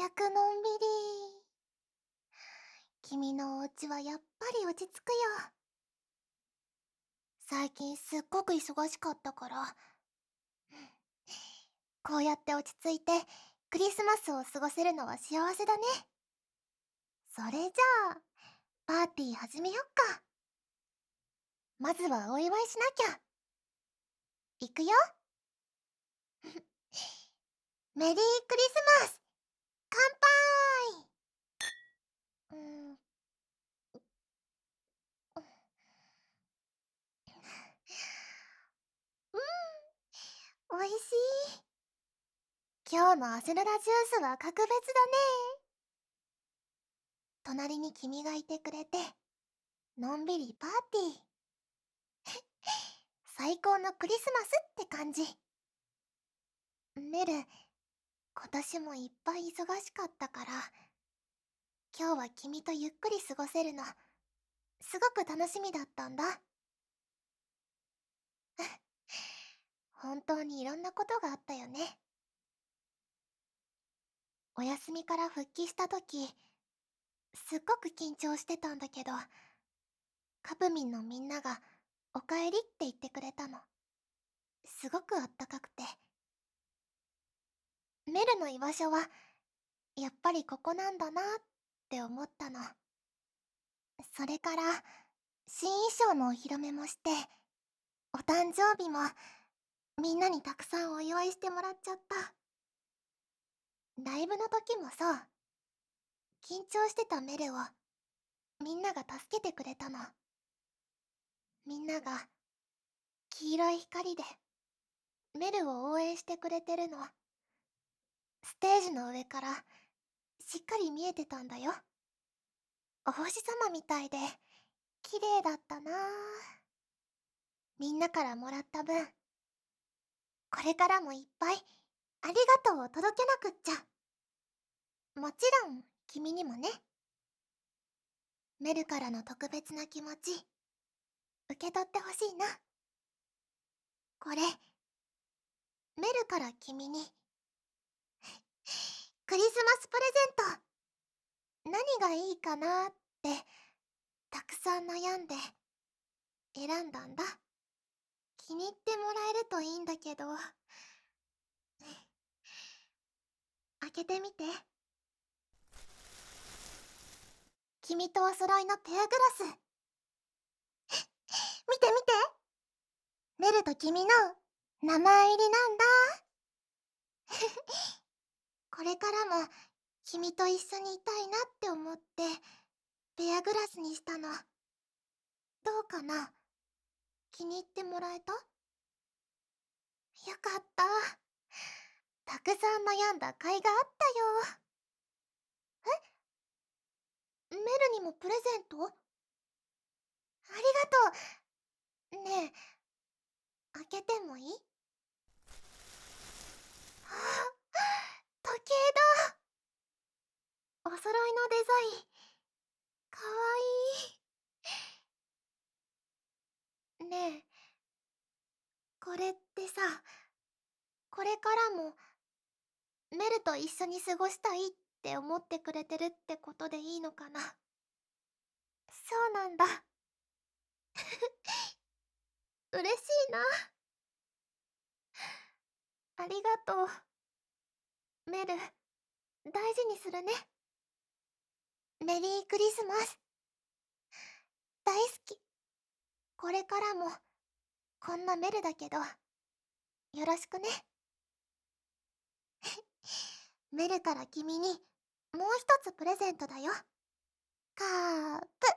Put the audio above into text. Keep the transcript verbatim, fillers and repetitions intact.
くのんびり。君のお家はやっぱり落ち着くよ。最近すっごく忙しかったから、こうやって落ち着いてクリスマスを過ごせるのは幸せだね。それじゃあ、パーティー始めよっか。まずはお祝いしなきゃ。いくよ。メリークリスマス乾杯。うん、うん、おいしい。今日のアセロラジュースは格別だね。隣に君がいてくれて、のんびりパーティー。最高のクリスマスって感じ。メル、今年もいっぱい忙しかったから、今日は君とゆっくり過ごせるの、すごく楽しみだったんだ。本当にいろんなことがあったよね。お休みから復帰した時、すっごく緊張してたんだけど、カプミンのみんながおかえりって言ってくれたの。すごくあったかくて。メルの居場所は、やっぱりここなんだなって思ったの。それから、新衣装のお披露目もして、お誕生日もみんなにたくさんお祝いしてもらっちゃった。ライブの時もさ、緊張してたメルをみんなが助けてくれたの。みんなが黄色い光でメルを応援してくれてるの。ステージの上からしっかり見えてたんだよ。お星様みたいで綺麗だったなぁ。みんなからもらった分、これからもいっぱいありがとうを届けなくっちゃ。もちろん君にもね。メルからの特別な気持ち受け取ってほしいな。これ、メルから君にクリスマスプレゼント、何がいいかなってたくさん悩んで選んだんだ。気に入ってもらえるといいんだけど。開けてみて。君とお揃いのペアグラス。見て見て。メルと君の名前入りなんだ。これからも君と一緒にいたいなって思ってペアグラスにしたの。どうかな？気に入ってもらえた？よかった。たくさん悩んだ甲斐があったよ。え？メルにもプレゼント？ありがとう。ねえ、開けてもいい？はあ、時計だ。お揃いのデザイン、かわいい。ねえ、これってさ、これからもメルと一緒に過ごしたいって思ってくれてるってことでいいのかな？そうなんだ。嬉しいな。ありがとう。メル、大事にするね。メリークリスマス。大好き。これからも、こんなメルだけど、よろしくね。メルから君に、もう一つプレゼントだよ。カープ。